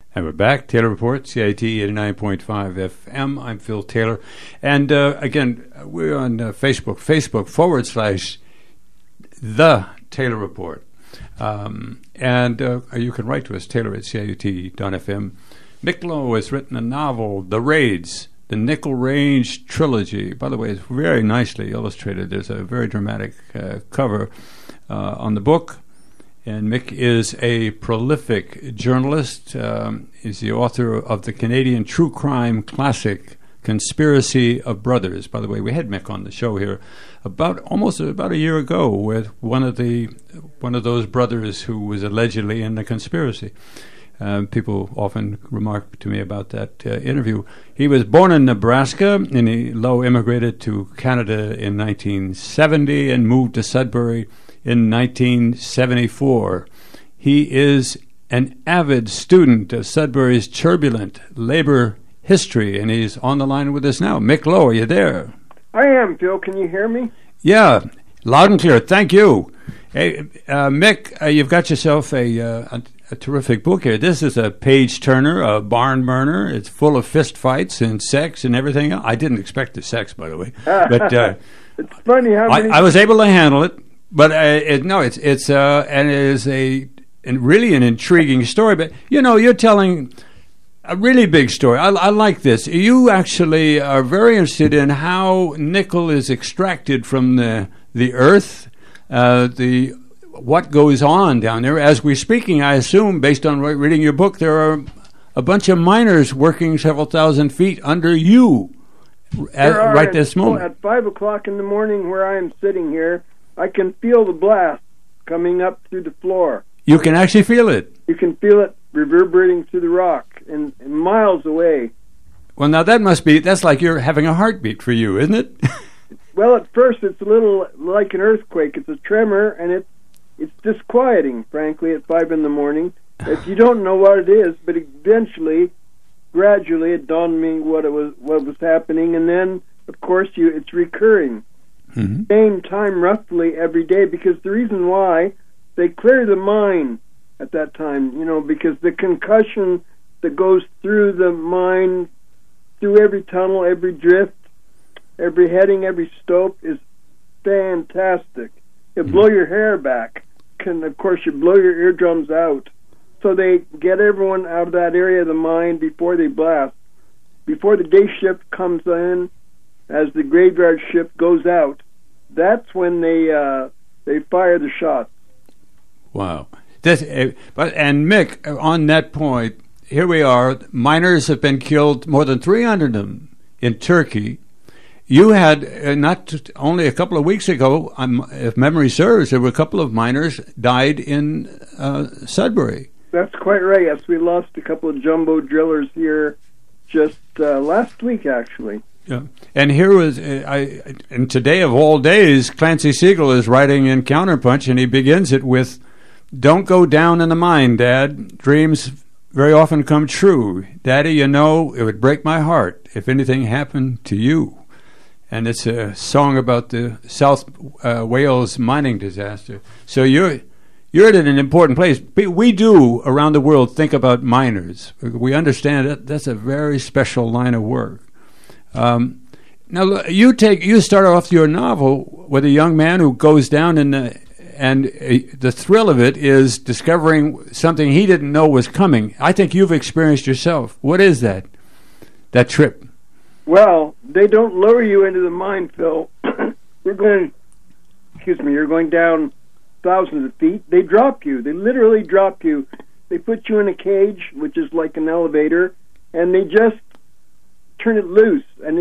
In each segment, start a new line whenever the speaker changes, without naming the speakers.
And we're back. Taylor Report, CIT 89.5 FM. I'm Phil Taylor. And again, we're on Facebook, Facebook.com/The Taylor Report. And you can write to us, Taylor@CIUT.FM. Mick Lowe has written a novel, The Raids, the Nickel Range Trilogy. By the way, it's very nicely illustrated. There's a very dramatic cover on the book. And Mick is a prolific journalist. He's the author of the Canadian true crime classic, Conspiracy of Brothers. By the way, we had Mick on the show here almost about a year ago with one of those brothers who was allegedly in the conspiracy. People often remark to me about that interview. He was born in Nebraska, and Lowe immigrated to Canada in 1970 and moved to Sudbury in 1974. He is an avid student of Sudbury's turbulent labor history, and he's on the line with us now. Mick Lowe, are you there?
I am, Phil. Can you hear me?
Yeah, loud and clear. Thank you. Hey, Mick, you've got yourself a terrific book here. This is a page-turner, a barn-burner. It's full of fist fights and sex and everything else. I didn't expect the sex, by the way. But
it's funny how many...
I was able to handle it. But it's and it is really an intriguing story. But you're telling a really big story. I like this. You actually are very interested in how nickel is extracted from the earth. What goes on down there as we're speaking. I assume, based on reading your book, there are a bunch of miners working several thousand feet under you right this moment.
At 5 o'clock in the morning, where I am sitting here, I can feel the blast coming up through the floor.
You can actually feel it?
You can feel it reverberating through the rock and miles away.
Well, now that's like you're having a heartbeat for you, isn't it?
Well, at first it's a little like an earthquake. It's a tremor, and it's disquieting, frankly, at 5 in the morning. If you don't know what it is, but eventually, gradually, it dawned on me what was happening, and then, of course, it's recurring. Mm-hmm. Same time roughly every day, because the reason why they clear the mine at that time, because the concussion that goes through the mine, through every tunnel, every drift, every heading, every stope is fantastic. It'll blow your hair back, and of course you blow your eardrums out. So they get everyone out of that area of the mine before they blast. Before the day shift comes in, as the graveyard shift goes out, that's when they fire the shots.
Wow. And Mick, on that point, here we are. Miners have been killed, more than 300 of them, in Turkey. You had, not only a couple of weeks ago, if memory serves, there were a couple of miners died in Sudbury.
That's quite right. Yes, we lost a couple of jumbo drillers here just last week, actually.
Yeah, and here was, and today of all days, Clancy Siegel is writing in Counterpunch, and he begins it with, "Don't go down in the mine, Dad. Dreams very often come true. Daddy, it would break my heart if anything happened to you." And it's a song about the South Wales mining disaster. So you're at an important place. We do, around the world, think about miners. We understand that that's a very special line of work. Now you start off your novel with a young man who goes down and the thrill of it is discovering something he didn't know was coming. I think you've experienced yourself. What is that trip?
Well, they don't lower you into the mine, Phil. You're going down thousands of feet. They drop you. They literally drop you. They put you in a cage, which is like an elevator, and they just turn it loose, and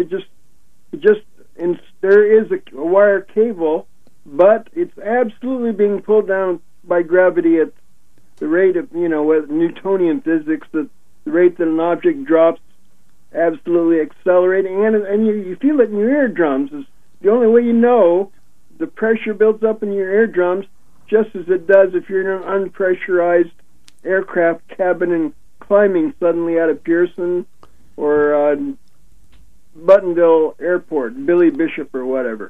and there is a wire cable, but it's absolutely being pulled down by gravity at the rate of, with Newtonian physics, the rate that an object drops, absolutely accelerating, and you feel it in your eardrums. It's the only way the pressure builds up in your eardrums, just as it does if you're in an unpressurized aircraft cabin and climbing suddenly out of Pearson or Buttonville Airport, Billy Bishop or whatever.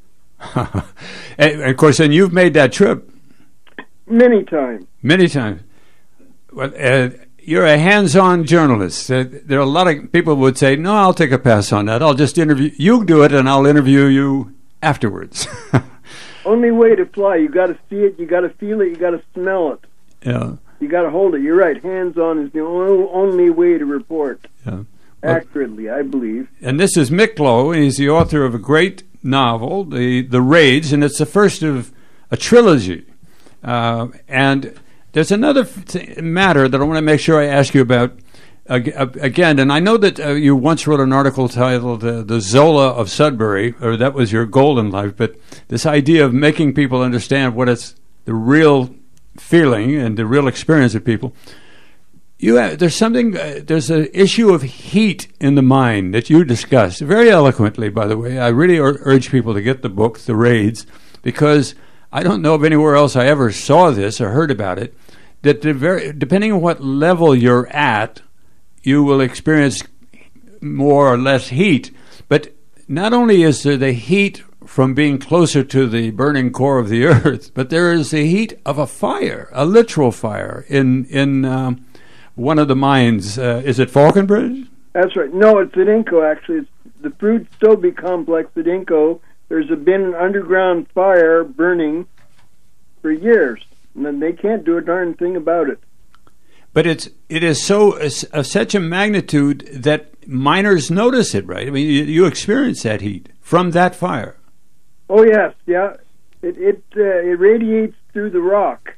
And of course, and you've made that trip
many times.
Well, you're a hands-on journalist. There are a lot of people who would say, no, I'll take a pass on that. I'll just interview. You do it, and I'll interview you afterwards.
Only way to fly. You got to see it. You got to feel it. You got to smell it.
Yeah.
You got to hold it. You're right. Hands-on is the only way to report accurately, I believe.
And this is Mick Lowe. He's the author of a great novel, The Raids, and it's the first of a trilogy. And there's another matter that I want to make sure I ask you about again. And I know that you once wrote an article titled The Zola of Sudbury, or that was your goal in life, but this idea of making people understand what it's the real feeling and the real experience of people. There's an issue of heat in the mind that you discussed very eloquently, by the way. I really urge people to get the book, The Raids, because I don't know of anywhere else I ever saw this or heard about it, that depending on what level you're at, you will experience more or less heat. But not only is there the heat from being closer to the burning core of the earth, but there is the heat of a fire, a literal fire, in one of the mines. Is it Falconbridge?
That's right. No, it's at Inco, actually. It's the Fruit Stobie complex at Inco. There's been an underground fire burning for years, and then they can't do a darn thing about it.
But it is such a magnitude that miners notice it, right? I mean, you experience that heat from that fire.
Oh yes, yeah. It radiates through the rock.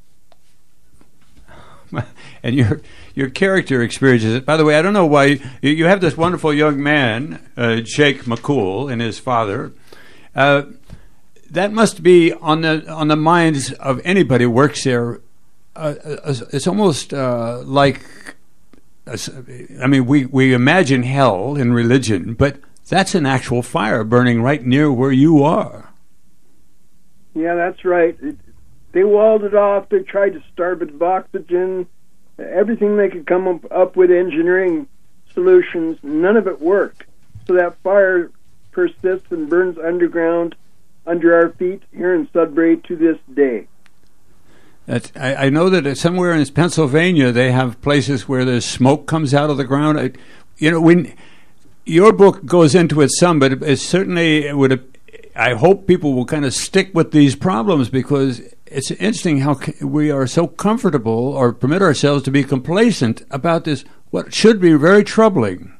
And your character experiences it. By the way, I don't know why you have this wonderful young man, Jake McCool, and his father. That must be on the minds of anybody who works there. It's almost like, I mean, we imagine hell in religion, but that's an actual fire burning right near where you are.
Yeah, that's right. They walled it off. They tried to starve it of oxygen. Everything they could come up with engineering solutions, none of it worked. So that fire persists and burns underground under our feet here in Sudbury to this day.
I know that somewhere in Pennsylvania they have places where the smoke comes out of the ground. Your book goes into it some, but it certainly would. I hope people will kind of stick with these problems, because it's interesting how we are so comfortable or permit ourselves to be complacent about this, what should be very troubling.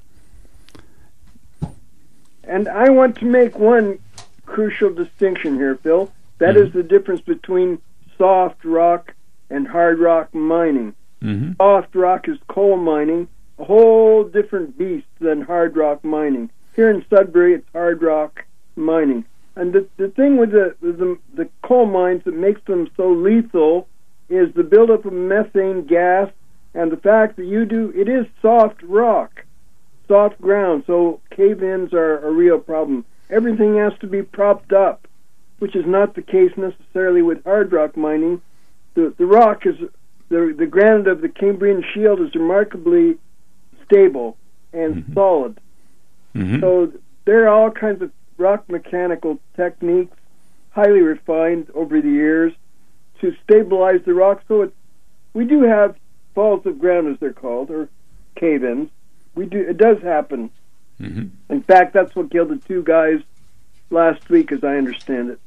And I want to make one crucial distinction here, Phil. That is the difference between soft rock and hard rock mining.
Mm-hmm.
Soft rock is coal mining, a whole different beast than hard rock mining. Here in Sudbury, it's hard rock mining. And the thing with the coal mines that makes them so lethal is the buildup of methane gas and the fact that it is soft rock, soft ground, so cave-ins are a real problem. Everything has to be propped up, which is not the case necessarily with hard rock mining. The rock is, the granite of the Cambrian Shield is remarkably stable and solid.
Mm-hmm.
So there are all kinds of rock mechanical techniques, highly refined over the years, to stabilize the rock. So we do have falls of ground, as they're called, or cave-ins. It does happen.
Mm-hmm.
In fact, that's what killed the two guys last week, as I understand it.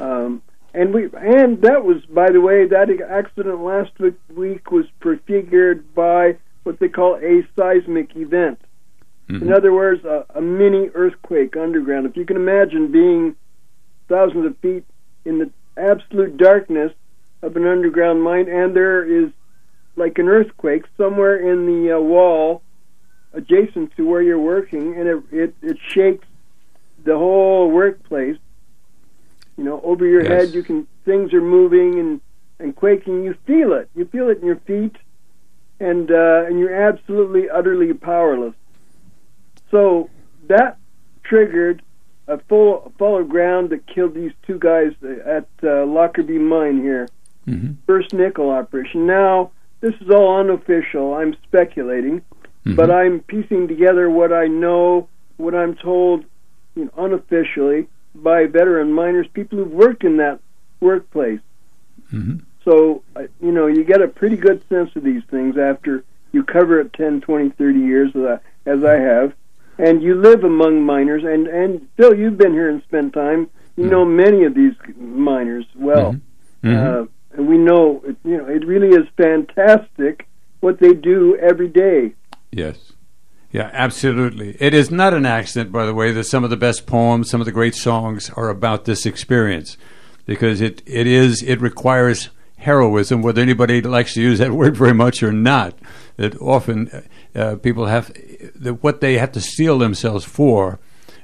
And that was, by the way, that accident last week was prefigured by what they call a seismic event.
Mm-hmm.
In other words, a mini earthquake underground. If you can imagine being thousands of feet in the absolute darkness of an underground mine, and there is like an earthquake somewhere in the wall adjacent to where you're working, and it shakes the whole workplace. Over your head, things are moving and quaking. You feel it. You feel it in your feet, and you're absolutely, utterly powerless. So that triggered a fall of ground that killed these two guys at Lockerbie Mine here.
Mm-hmm.
First nickel operation. Now, this is all unofficial. I'm speculating, but I'm piecing together what I know, what I'm told unofficially by veteran miners, people who've worked in that workplace.
Mm-hmm.
So, you get a pretty good sense of these things after you cover it 10, 20, 30 years, as I have, and you live among miners. And Phil, you've been here and spent time. You know many of these miners well. And we know, it really is fantastic what they do every day.
Yes. Yeah, absolutely. It is not an accident, by the way, that some of the best poems, some of the great songs are about this experience, because it requires heroism, whether anybody likes to use that word very much or not. That often people have what they have to steel themselves for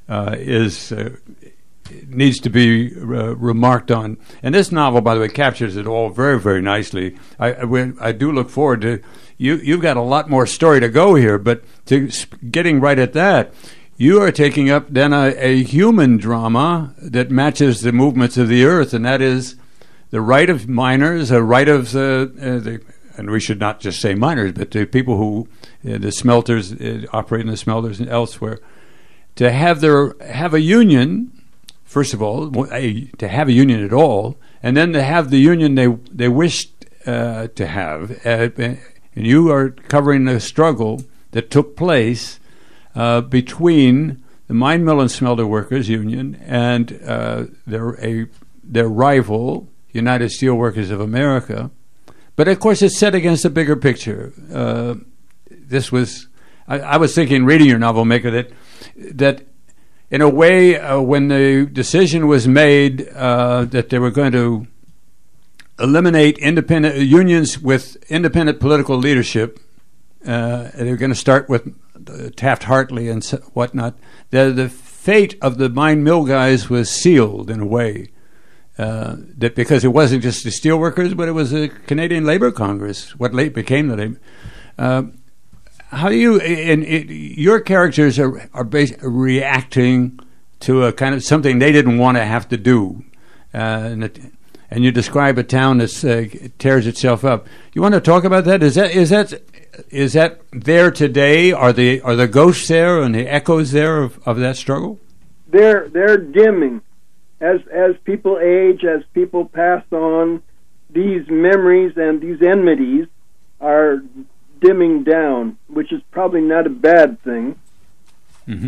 needs to be remarked on. And this novel, by the way, captures it all very, very nicely. I do look forward to you've got a lot more story to go here, but to getting right at that, you are taking up then a human drama that matches the movements of the earth, and that is the right of miners, a right of and we should not just say miners, but the people who the smelters operate in the smelters and elsewhere, to have a union. First of all, to have a union at all, and then to have the union they wished to have. And you are covering the struggle that took place between the Mine, Mill, and Smelter Workers Union and their rival, United Steelworkers of America. But of course, it's set against a bigger picture. This was, I was thinking, reading your novel, Maker, that in a way, when the decision was made that they were going to eliminate independent unions with independent political leadership, they were going to start with Taft-Hartley and whatnot, the fate of the mine mill guys was sealed in a way. That because it wasn't just the steelworkers, but it was the Canadian Labour Congress, what late became the Labour. How do you, your characters are reacting to a kind of something they didn't want to have to do, and you describe a town that tears itself up. You want to talk about that? Is that there today? Are the ghosts there and the echoes there of that struggle?
They're dimming as people age, as people pass on. These memories and these enmities are dimming down, which is probably not a bad thing.
Mm-hmm.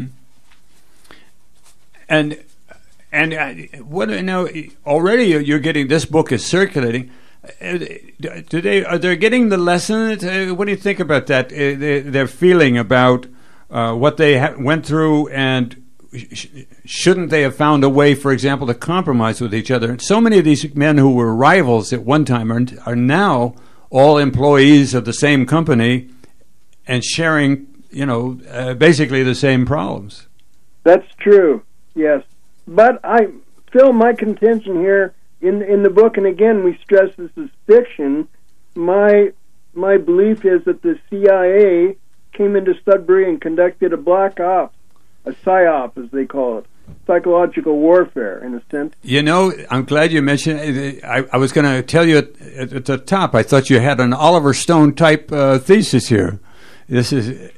And what now? Already you're getting, this book is circulating. Are they getting the lesson? What do you think about that? Their feeling about what they went through, and shouldn't they have found a way, for example, to compromise with each other? And so many of these men who were rivals at one time are now all employees of the same company and sharing, basically the same problems. That's
true, yes. But Phil, my contention here in the book, and again we stress this is fiction, my belief is that the CIA came into Sudbury and conducted a black ops, a PSYOP as they call it, psychological warfare, in a sense.
I'm glad you mentioned it. I was going to tell you at the top, I thought you had an Oliver Stone type thesis here. This is,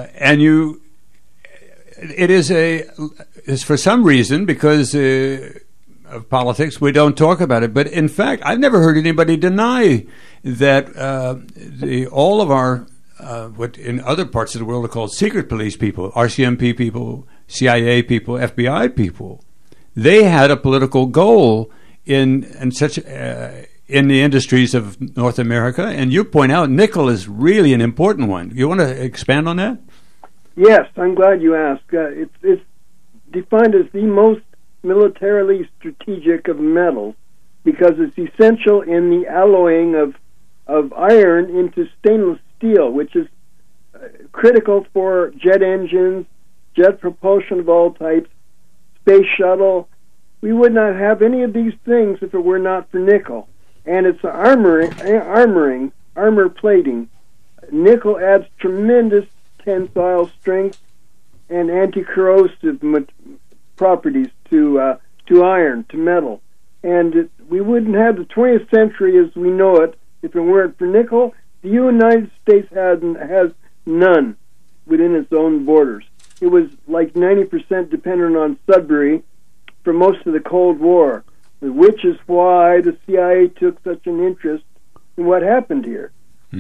it's for some reason, because of politics, we don't talk about it. But in fact, I've never heard anybody deny that all of our, what in other parts of the world are called secret police people, RCMP people, CIA people, FBI people, they had a political goal in the industries of North America, and you point out nickel is really an important one. You want to expand on that?
Yes, I'm glad you asked. It's defined as the most militarily strategic of metals because it's essential in the alloying of iron into stainless steel, which is critical for jet engines, jet propulsion of all types, space shuttle. We would not have any of these things if it were not for nickel. And it's armor plating. Nickel adds tremendous tensile strength and anti-corrosive properties to iron, to metal. And we wouldn't have the 20th century as we know it if it weren't for nickel. The United States has none within its own borders. It was like 90% dependent on Sudbury for most of the Cold War, which is why the CIA took such an interest in what happened here.
Mm-hmm.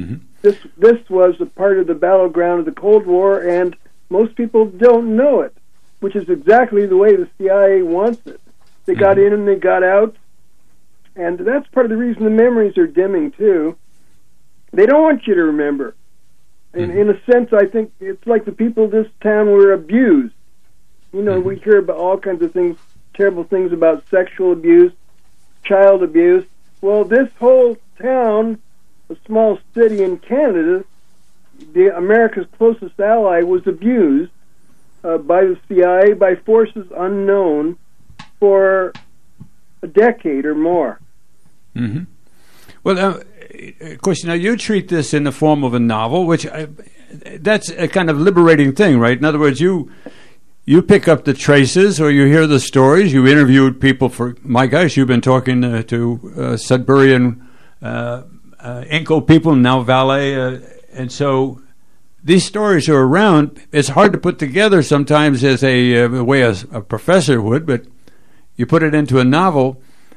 This was a part of the battleground of the Cold War, and most people don't know it, which is exactly the way the CIA wants it. They got in and they got out, and that's part of the reason the memories are dimming, too. They don't want you to remember. In a sense, I think it's like the people of this town were abused. You know, we hear about all kinds of things, terrible things about sexual abuse, child abuse. Well, this whole town, a small city in Canada, America's closest ally, was abused by the CIA, by forces unknown, for a decade or more.
Mm-hmm. Well, of course, now you treat this in the form of a novel, which that's a kind of liberating thing, right? In other words, you pick up the traces, or you hear the stories. You interviewed people for, my gosh, you've been talking to Sudbury and Inco people, now Valet, and so these stories are around. It's hard to put together sometimes as a way a professor would, but you put it into a novel.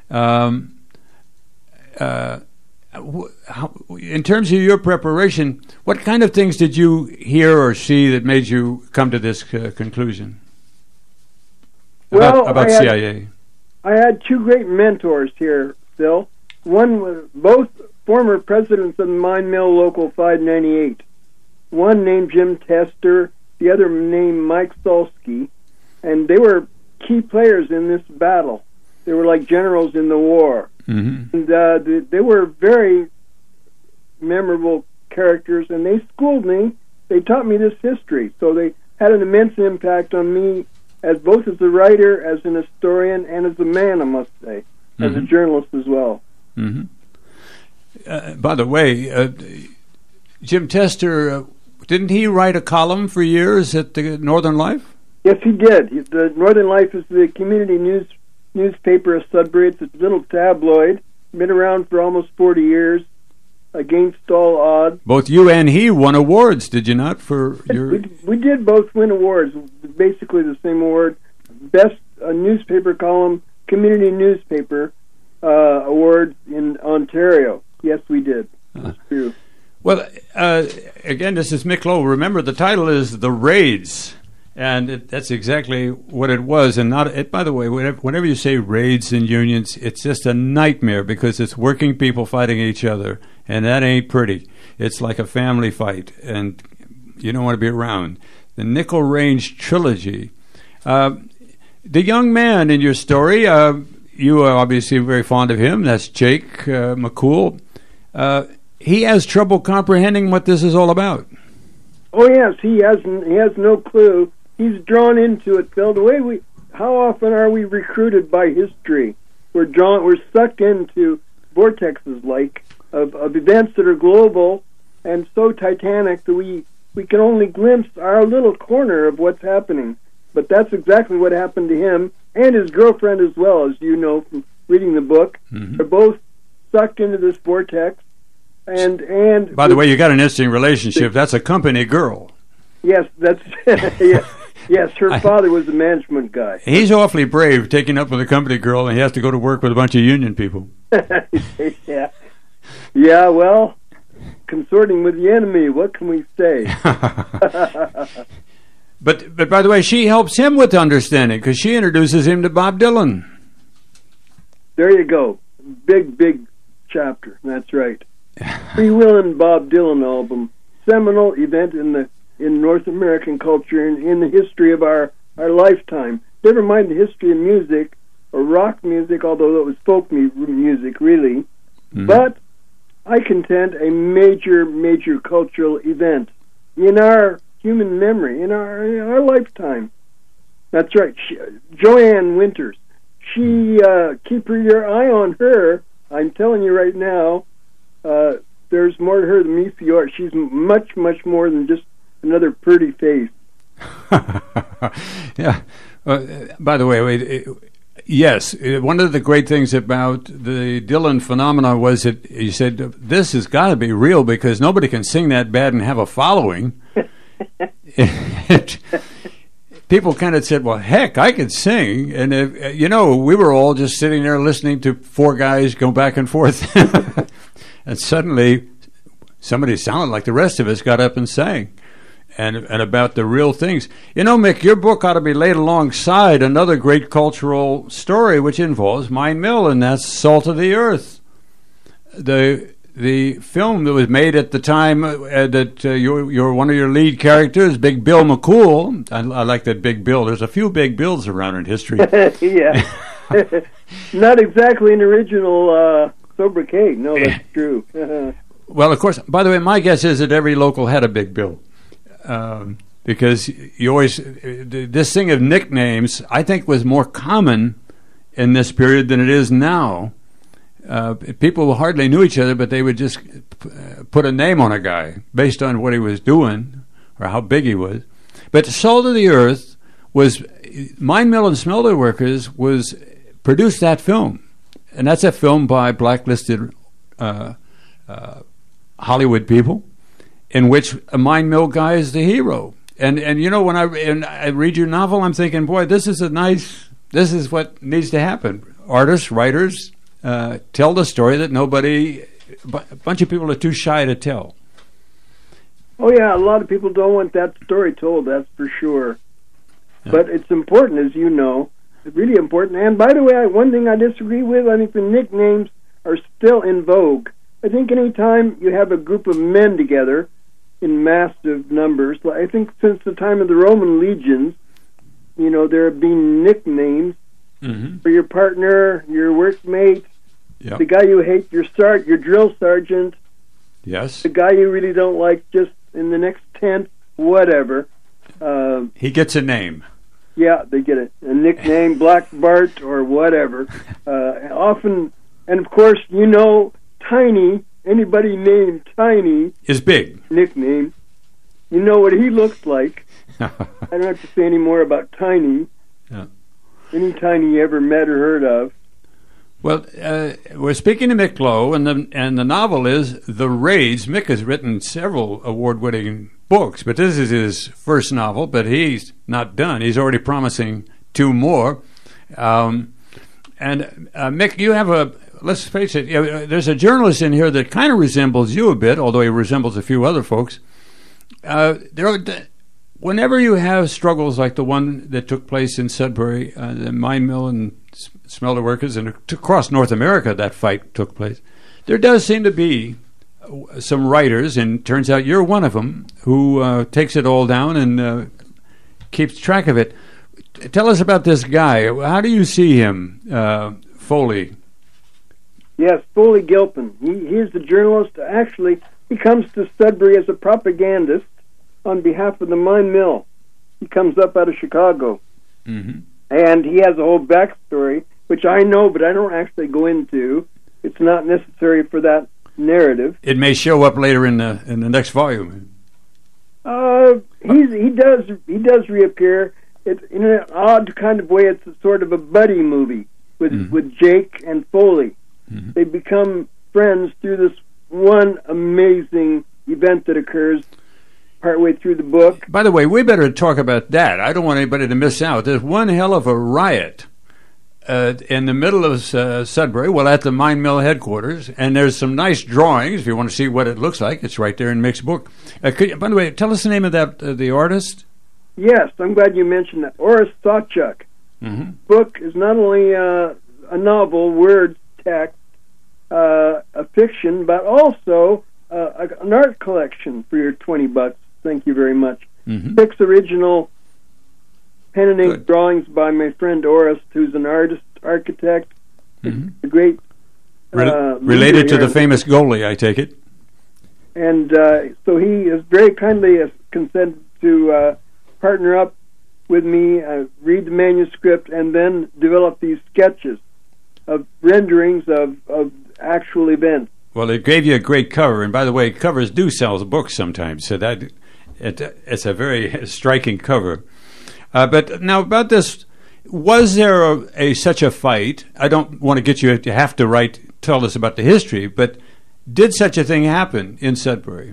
In terms of your preparation, what kind of things did you hear or see that made you come to this conclusion about CIA?
I had two great mentors here, Phil. One was both former presidents of the Mine Mill Local 598. One named Jim Tester, the other named Mike Solsky, and they were key players in this battle. They were like generals in the war. Mm-hmm. And they were very memorable characters, and they schooled me. They taught me this history, so they had an immense impact on me, as both as a writer, as an historian, and as a man, I must say, as a journalist as well.
Mm-hmm. By the way, Jim Tester, didn't he write a column for years at the Northern Life?
Yes, he did. The Northern Life is the community newspaper of Sudbury. It's a little tabloid, been around for almost 40 years, against all odds.
Both you and he won awards, did you not, for your...
We did both win awards, basically the same award. Best newspaper column, community newspaper award in Ontario. Yes, we did. That's true.
Well, again, this is Mick Lowe. Remember, the title is The Raids. And that's exactly what it was. And by the way, whenever you say raids and unions, it's just a nightmare because it's working people fighting each other, and that ain't pretty. It's like a family fight, and you don't want to be around. The Nickel Range trilogy. The young man in your story, you are obviously very fond of him. That's Jake McCool. He has trouble comprehending what this is all about.
Oh yes, he has no clue. He's drawn into it, Phil. The way how often are we recruited by history? We're sucked into vortexes like of events that are global and so titanic that we can only glimpse our little corner of what's happening. But that's exactly what happened to him and his girlfriend as well, as you know from reading the book. Mm-hmm. They're both sucked into this vortex. And
by the way, you got an interesting relationship. That's a company girl.
Yes, that's yes. Her father was a management guy.
He's awfully brave, taking up with a company girl, and he has to go to work with a bunch of union people.
Yeah. Well, consorting with the enemy. What can we say?
But by the way, she helps him with understanding because she introduces him to Bob Dylan.
There you go. Big chapter. That's right. Free Will and Bob Dylan album, seminal event in North American culture and in the history of our lifetime. Never mind the history of music or rock music, although that was folk music really. Mm-hmm. But I contend a major cultural event in our human memory, in our lifetime. That's right. Joanne Winters. She keep your eye on her. I'm telling you right now. There's more to her than meets the eye. She's much more than just another pretty face.
Yeah. By the way, yes, one of the great things about the Dylan phenomenon was that you said, this has got to be real because nobody can sing that bad and have a following. People kind of said, well, heck, I could sing. And, we were all just sitting there listening to four guys go back and forth. And suddenly, somebody sounded like the rest of us got up and sang. And about the real things. You know, Mick, your book ought to be laid alongside another great cultural story which involves Mine Mill, and that's Salt of the Earth. The film that was made at the time that you're one of your lead characters, Big Bill McCool. I like that Big Bill. There's a few Big Bills around in history.
Yeah. Not exactly an original sobriquet. No, that's true.
Well, of course, by the way, my guess is that every local had a Big Bill. Because you always, this thing of nicknames, I think, was more common in this period than it is now. People hardly knew each other, but they would just put a name on a guy based on what he was doing or how big he was. But Salt of the Earth was, Mine Mill and Smelter Workers produced that film. And that's a film by blacklisted Hollywood people, in which a mine mill guy is the hero. And you know, when I read your novel, I'm thinking, boy, this is what needs to happen. Artists, writers, tell the story that a bunch of people are too shy to tell.
Oh yeah, a lot of people don't want that story told, that's for sure. Yeah. But it's important, as you know. It's really important. And by the way, one thing I disagree with, I think the nicknames are still in vogue. I think any time you have a group of men together in massive numbers, I think since the time of the Roman legions, you know, there have been nicknames for your partner, your workmate, the guy you hate, your drill sergeant, the guy you really don't like just in the next tent, whatever.
He gets a name.
Yeah, they get a nickname, Black Bart or whatever. Often, and of course, you know, Tiny, anybody named Tiny
is big.
Nickname. You know what he looks like. I don't have to say any more about Tiny. Yeah. Any Tiny you ever met or heard of.
Well, we're speaking to Mick Lowe, and the novel is The Raids. Mick has written several award-winning books, but this is his first novel, but he's not done. He's already promising 2 more. And Mick, you have let's face it, there's a journalist in here that kind of resembles you a bit, although he resembles a few other folks. Whenever you have struggles like the one that took place in Sudbury, the mine mill and smelter workers, and across North America that fight took place, there does seem to be some writers, and it turns out you're one of them, who takes it all down and keeps track of it. Tell us about this guy. How do you see him, Foley?
Yes, Foley Gilpin. He's the journalist. Actually, he comes to Sudbury as a propagandist on behalf of the mine mill. He comes up out of Chicago. Mm-hmm. And he has a whole backstory, which I know, but I don't actually go into. It's not necessary for that narrative.
It may show up later in the next volume.
He does reappear. It's in an odd kind of way. It's a sort of a buddy movie with Jake and Foley. Mm-hmm. They become friends through this one amazing event that occurs partway through the book.
By the way, we better talk about that. I don't want anybody to miss out. There's one hell of a riot in the middle of Sudbury, well, at the mine mill headquarters, and there's some nice drawings. If you want to see what it looks like, it's right there in Mick's book. By the way, tell us the name of the artist.
Yes, I'm glad you mentioned that. Oris Sawchuk. Mm-hmm. Book is not only a novel, words, text, a fiction, but also an art collection for your $20. Thank you very much. Mm-hmm. 6 original pen and ink drawings by my friend Oris, who's an architect, a great
related to the famous goalie, I take it.
And so he has very kindly consented to partner up with me, read the manuscript, and then develop these sketches of renderings of actual events. Well,
it gave you a great cover, and by the way, covers do sell books sometimes, so that it's a very striking cover. But now about this, was there such a fight? I don't want to get you to have to tell us about the history, but did such a thing happen in Sudbury?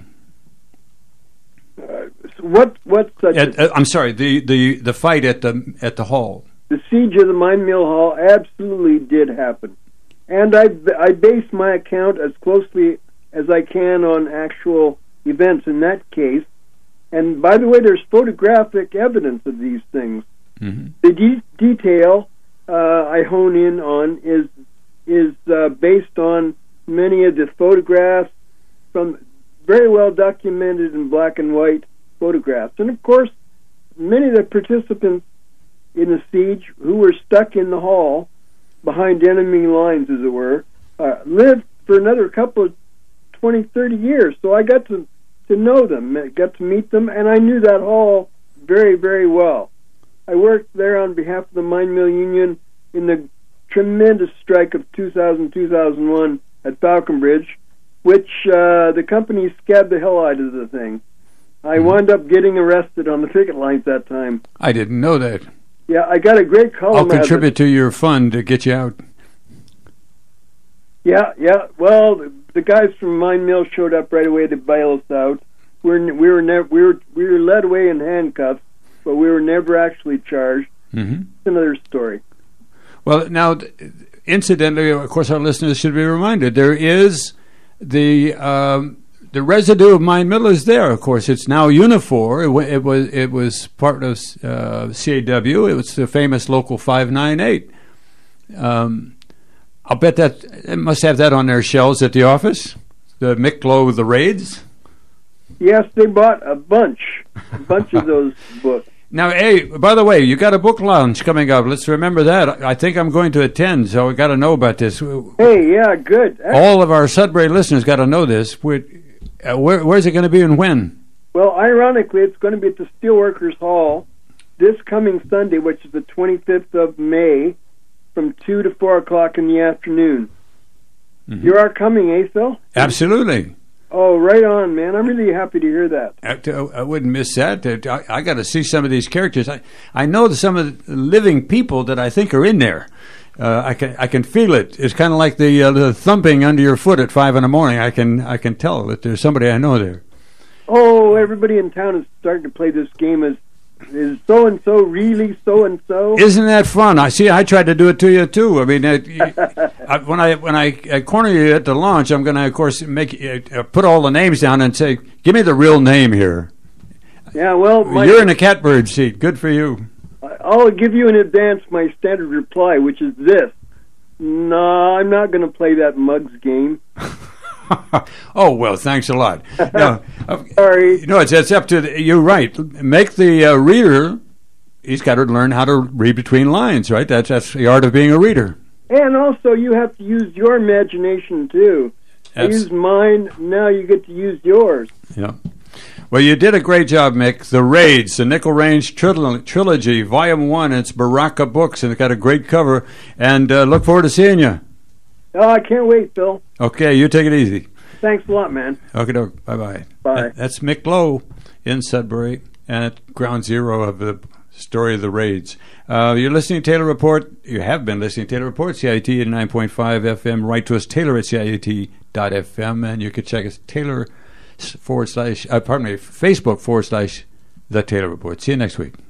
What such?
I'm sorry, the fight at the hall.
The siege of the mine mill hall absolutely did happen. And I base my account as closely as I can on actual events in that case. And by the way, there's photographic evidence of these things.
Mm-hmm.
The detail I hone in on is based on many of the photographs from very well documented in black and white photographs. And of course, many of the participants in the siege who were stuck in the hall behind enemy lines, as it were, lived for another couple of 20, 30 years. So I got to know them, got to meet them, and I knew that hall very, very well. I worked there on behalf of the Mine Mill Union in the tremendous strike of 2000-2001 at Falconbridge, which the company scabbed the hell out of the thing. I wound up getting arrested on the picket lines that time.
I didn't know that.
Yeah, I got a great column.
I'll contribute to your fund to get you out.
Yeah. Well, the guys from Mine Mill showed up right away to bail us out. We were led away in handcuffs, but we were never actually charged.
Mm-hmm.
It's another story.
Well, now, incidentally, of course, our listeners should be reminded there is the residue of Mine Mill is there. Of course, it's now Unifor. It was part of CAW. It was the famous Local 598. I'll bet that it must have that on their shelves at the office. The Mick Lowe, the Raids.
Yes, they bought a bunch of those books.
Now, hey, by the way, you got a book launch coming up. Let's remember that. I think I'm going to attend, so we got to know about this.
Hey, yeah, good.
All of our Sudbury listeners got to know this. Where's it going to be and when?
Well, ironically, it's going to be at the Steelworkers Hall this coming Sunday, which is the 25th of May, from 2 to 4 o'clock in the afternoon. Mm-hmm. You are coming, eh, Phil?
Absolutely.
Oh, right on, man. I'm really happy to hear that.
I wouldn't miss that. I got to see some of these characters. I know some of the living people that I think are in there. I can feel it. It's kind of like the thumping under your foot at 5 a.m. I can tell that there's somebody I know there.
Oh, everybody in town is starting to play this game as is so and so really so and so?
Isn't that fun? I tried to do it to you too. I mean, when I corner you at the launch, I'm going to, of course, put all the names down and say, "Give me the real name here."
Yeah, well,
you're in a catbird seat. Good for you.
I'll give you in advance my standard reply, which is this: "No, I'm not going to play that mugs game."
Oh, well, thanks a lot. No,
sorry.
No, it's up to you're right. Make the reader. He's got to learn how to read between lines, right? That's the art of being a reader.
And also, you have to use your imagination too. I use mine. Now you get to use yours.
Yeah. Well, you did a great job, Mick. The Raids, the Nickel Range Trilogy, Volume 1. It's Baraka Books, and it's got a great cover. And look forward to seeing you.
Oh, I can't wait, Phil.
Okay, you take it easy.
Thanks a lot, man.
Okay, bye-bye.
Bye.
That's Mick Lowe in Sudbury and at ground zero of the story of the Raids. You're listening to Taylor Report. You have been listening to Taylor Report, CIT 89.5 FM. Write to us, Taylor at CIT.FM, and you can check us, Facebook / The Taylor Report. See you next week.